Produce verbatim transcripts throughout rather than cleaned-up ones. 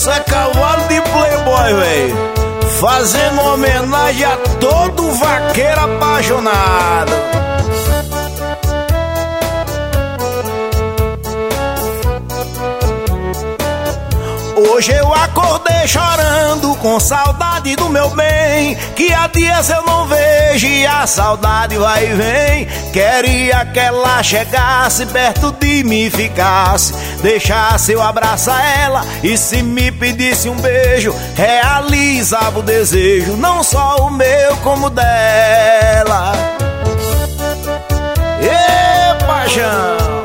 Isso é cavalo de playboy, velho. Fazendo homenagem a todo vaqueiro apaixonado. Hoje eu acordei chorando com saudade do meu bem, que há dias eu não vejo e a saudade vai e vem. Queria que ela chegasse perto de mim e ficasse, deixasse eu abraçar ela e se me pedisse um beijo, realizava o desejo, não só o meu como o dela. Ê, paixão!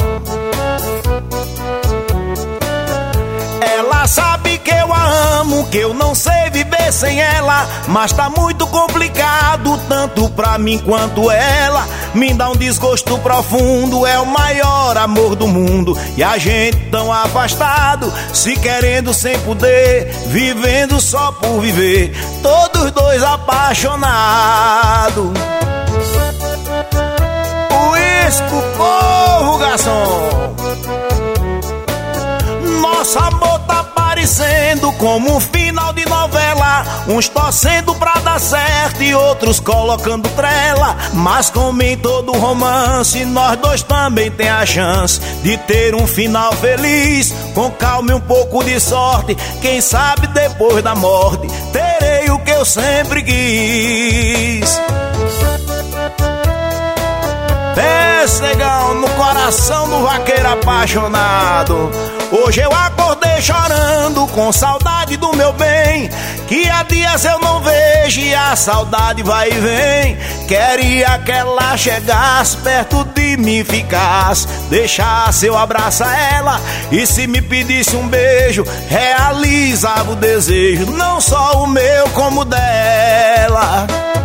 Ela sabe que eu a amo, que eu não sei viver sem ela, mas tá muito complicado, tanto pra mim quanto ela. Me dá um desgosto profundo, é o maior amor do mundo, e a gente tão afastado, se querendo sem poder, vivendo só por viver, todos dois apaixonados. Uísque, povo, garçom! Nosso amor tá parecendo como um final de novela, uns torcendo pra dar certo e outros colocando trela. Mas como em todo romance, nós dois também tem a chance de ter um final feliz, com calma e um pouco de sorte. Quem sabe depois da morte terei o que eu sempre quis. Pessegão no coração do vaqueiro apaixonado. Hoje eu acordei chorando com saudade do meu bem, que há dias eu não vejo e a saudade vai e vem. Queria que ela chegasse perto de mim e ficasse, deixasse eu abraçar ela e se me pedisse um beijo, realizava o desejo, não só o meu como o dela.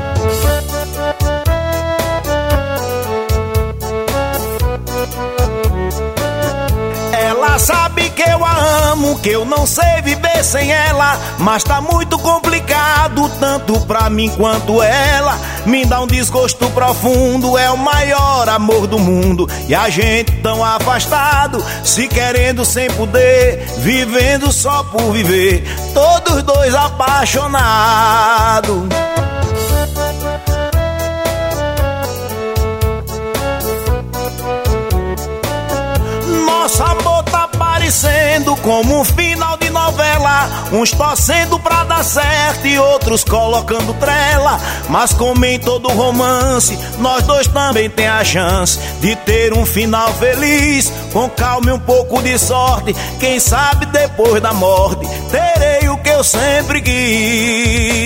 Ela sabe que eu a amo, que eu não sei viver sem ela, mas tá muito complicado, tanto pra mim quanto ela. Me dá um desgosto profundo, é o maior amor do mundo, e a gente tão afastado, se querendo sem poder, vivendo só por viver, todos dois apaixonados. Nosso amor tá parecendo como um final de novela, uns torcendo pra dar certo e outros colocando trela. Mas como em todo romance, nós dois também tem a chance de ter um final feliz, com calma e um pouco de sorte. Quem sabe depois da morte terei o que eu sempre quis.